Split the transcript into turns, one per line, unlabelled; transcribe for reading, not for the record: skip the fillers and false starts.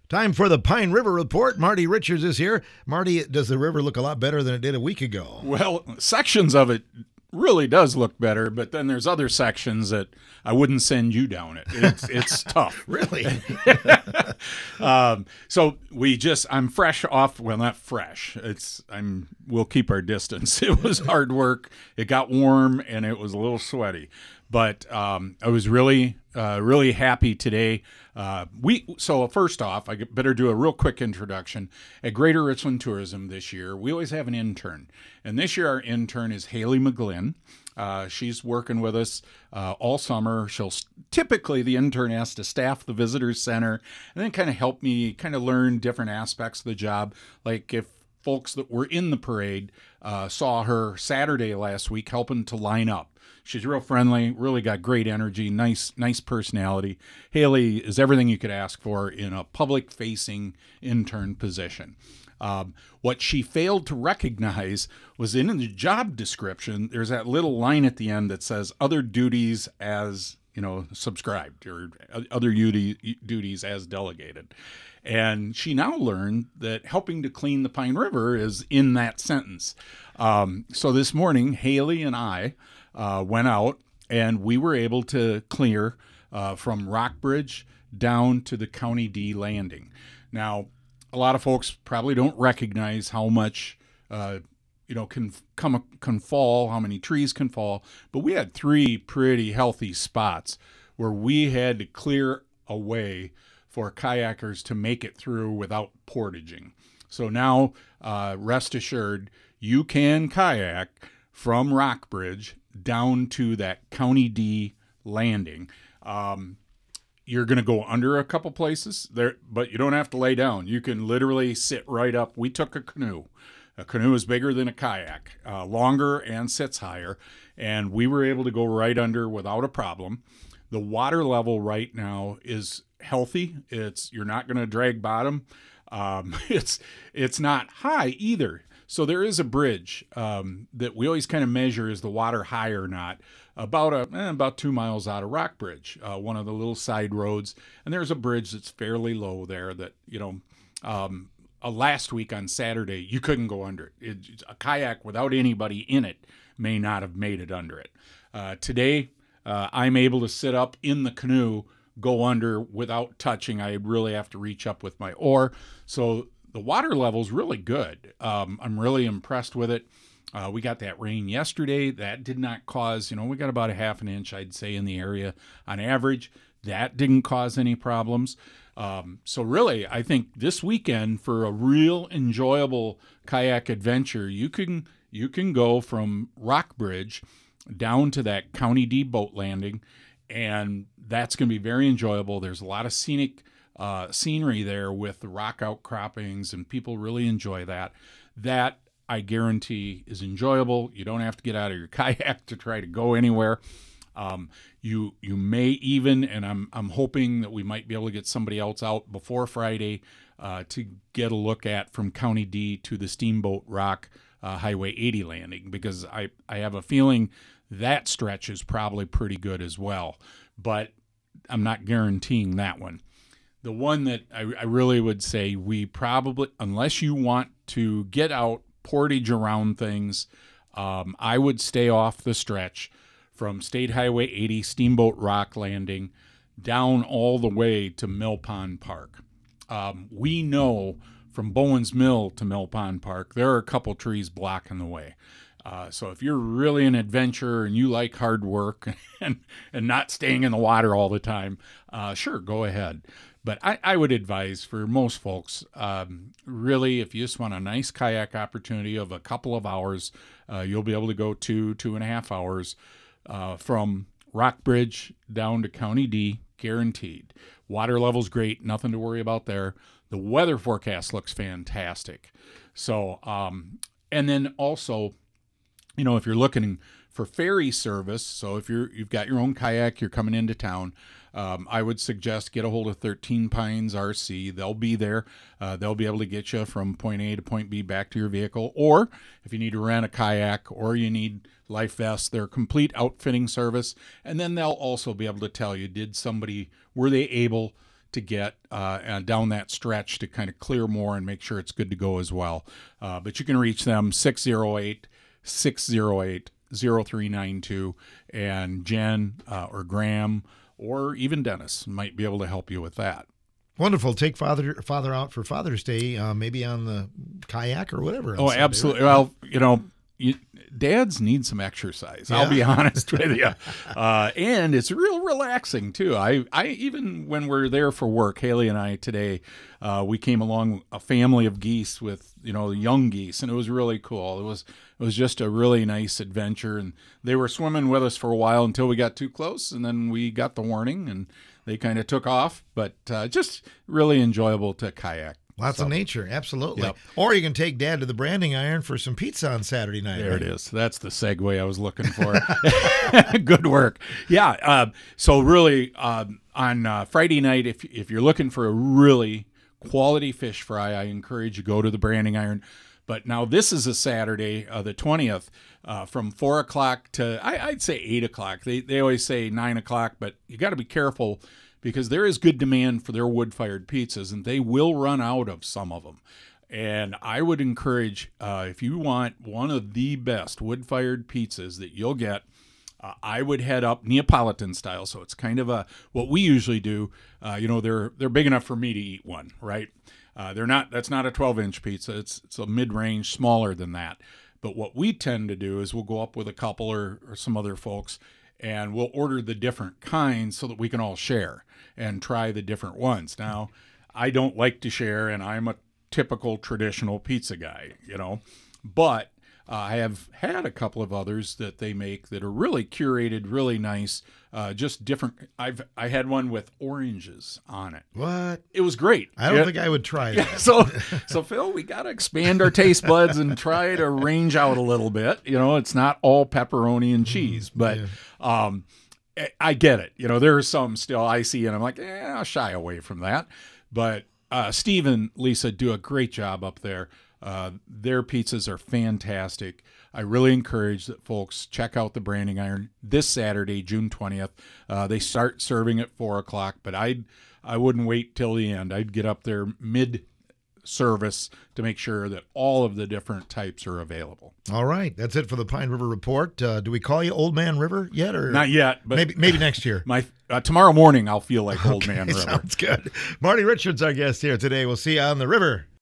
Time for the Pine River Report. Marty Richards is here. Marty, does the river look a lot better than it did a week ago?
Well, sections of it really does look better, but then there's other sections that I wouldn't send you down it. It's tough.
Really?
I'm fresh off. Well, not fresh. We'll keep our distance. It was hard work. It got warm and it was a little sweaty, but I was really happy today. So first off, I better do a real quick introduction. At Greater Richland Tourism this year, we always have an intern. And this year our intern is Haley McGlynn. She's working with us all summer. Typically, the intern has to staff the visitors center and then kind of help me kind of learn different aspects of the job. Like if folks that were in the parade saw her Saturday last week helping to line up. She's real friendly, really got great energy, nice personality. Haley is everything you could ask for in a public-facing intern position. What she failed to recognize was in the job description, there's that little line at the end that says other duties as, subscribed, or other duties as delegated. And she now learned that helping to clean the Pine River is in that sentence. So this morning, Haley and I went out and we were able to clear from Rockbridge down to the County D landing. Now, a lot of folks probably don't recognize how much can fall, how many trees can fall, but we had 3 pretty healthy spots where we had to clear a way for kayakers to make it through without portaging. So now, rest assured, you can kayak from Rockbridge down to that County D landing. You're going to go under a couple places there, but you don't have to lay down. You can literally sit right up. We took a canoe. A canoe is bigger than a kayak, longer and sits higher, and we were able to go right under without a problem. The water level right now is healthy. You're not going to drag bottom. It's not high either. So there is a bridge that we always kind of measure is the water high or not, about 2 miles out of Rockbridge, one of the little side roads. And there's a bridge that's fairly low there that, last week on Saturday, you couldn't go under it. A kayak without anybody in it may not have made it under it. Today, I'm able to sit up in the canoe, go under without touching. I really have to reach up with my oar. So the water level's really good. I'm really impressed with it. We got that rain yesterday. That did not cause, we got about a half an inch, I'd say, in the area on average. That didn't cause any problems. So really, I think this weekend for a real enjoyable kayak adventure, you can go from Rockbridge down to that County D boat landing, and that's going to be very enjoyable. There's a lot of scenic scenery there with the rock outcroppings, and people really enjoy that. That, I guarantee, is enjoyable. You don't have to get out of your kayak to try to go anywhere. You may even, and I'm hoping that we might be able to get somebody else out before Friday to get a look at from County D to the Steamboat Rock Highway 80 landing, because I have a feeling that stretch is probably pretty good as well, but I'm not guaranteeing that one. The one that I really would say we probably, unless you want to get out, portage around things, I would stay off the stretch from State Highway 80 Steamboat Rock Landing down all the way to Mill Pond Park. We know from Bowen's Mill to Mill Pond Park, there are a couple trees blocking the way. So if you're really an adventurer and you like hard work and not staying in the water all the time, sure, go ahead. But I would advise for most folks, really, if you just want a nice kayak opportunity of a couple of hours, you'll be able to go 2.5 hours from Rockbridge down to County D, guaranteed. Water level's great, nothing to worry about there. The weather forecast looks fantastic. So, and then also, if you're looking for ferry service, so if you've got your own kayak, you're coming into town, I would suggest get a hold of 13 Pines RC. They'll be there. They'll be able to get you from point A to point B back to your vehicle. Or if you need to rent a kayak or you need life vests, they're a complete outfitting service. And then they'll also be able to tell you, were they able to get down that stretch to kind of clear more and make sure it's good to go as well. But you can reach them 608-608-0392, and Jen or Graham or even Dennis might be able to help you with that.
Wonderful. Take father out for Father's Day, maybe on the kayak or whatever.
Oh,
Sunday,
absolutely.
Right?
Well, dads need some exercise. I'll be honest with you. And it's real relaxing too. I even when we're there for work, Haley and I today, we came along a family of geese with, young geese, and it was really cool. It was just a really nice adventure, and they were swimming with us for a while until we got too close, and then we got the warning and they kind of took off, but just really enjoyable to kayak.
Lots of nature, absolutely.
Yep.
Or you can take Dad to the Branding Iron for some pizza on Saturday night.
There
right?
it is. That's the segue I was looking for. Good work. Yeah. So really, on Friday night, if you're looking for a really quality fish fry, I encourage you to go to the Branding Iron. But now this is a Saturday, the 20th, from 4 o'clock to I'd say 8 o'clock. They always say 9 o'clock, but you got to be careful, because there is good demand for their wood-fired pizzas, and they will run out of some of them. And I would encourage, if you want one of the best wood-fired pizzas that you'll get, I would head up Neapolitan style. So it's kind of what we usually do. They're big enough for me to eat one, right? That's not a 12-inch pizza. It's a mid-range, smaller than that. But what we tend to do is we'll go up with a couple or some other folks, and we'll order the different kinds so that we can all share and try the different ones. Now, I don't like to share, and I'm a typical traditional pizza guy, but I have had a couple of others that they make that are really curated, really nice, just different. I had one with oranges on it.
What?
It was great.
I don't think I would try that.
So Phil, we got to expand our taste buds and try to range out a little bit. It's not all pepperoni and cheese, but I get it. There are some still I see, and I'm like, I'll shy away from that. But Steve and Lisa do a great job up there. Their pizzas are fantastic. I really encourage that folks check out the Branding Iron this Saturday, June 20th. They start serving at 4 o'clock, but I wouldn't wait till the end. I'd get up there mid-service to make sure that all of the different types are available.
All right. That's it for the Pine River Report. Do we call you Old Man River yet? Or
not yet, but
maybe next year.
Tomorrow morning I'll feel like Old Man River.
Sounds good. Marty Richards, our guest here today. We'll see you on the river.